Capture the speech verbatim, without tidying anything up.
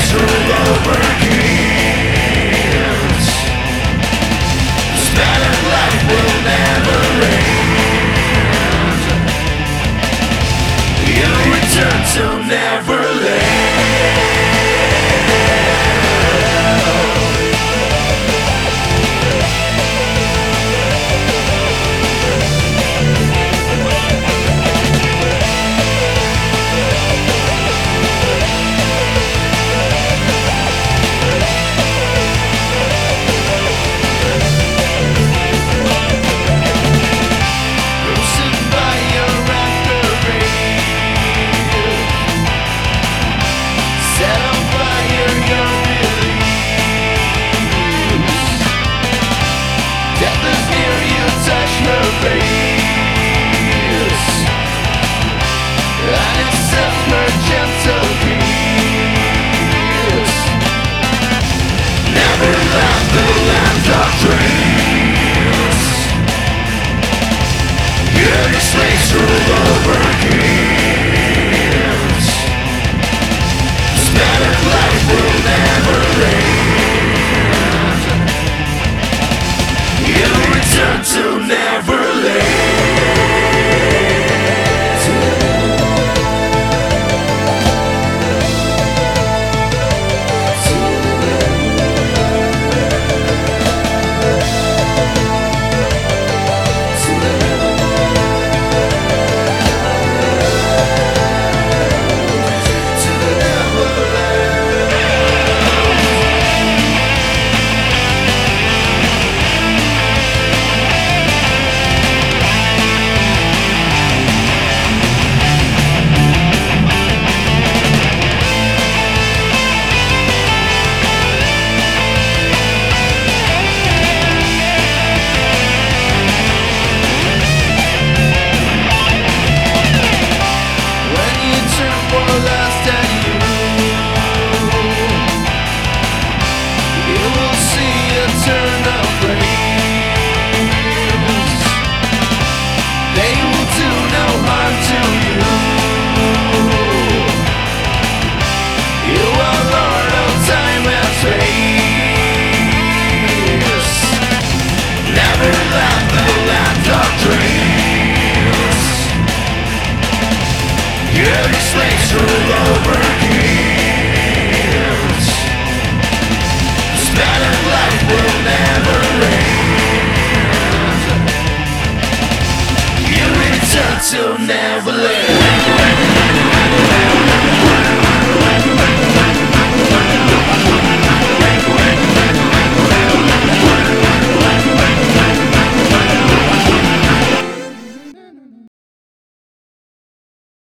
slaves rule over kings. The span of life will never end. You return to Neverland. Slaves rule over kings. The span of life will never end. You return to Neverland. Slaves rule over kings. The span of life will never end. You return to Neverland.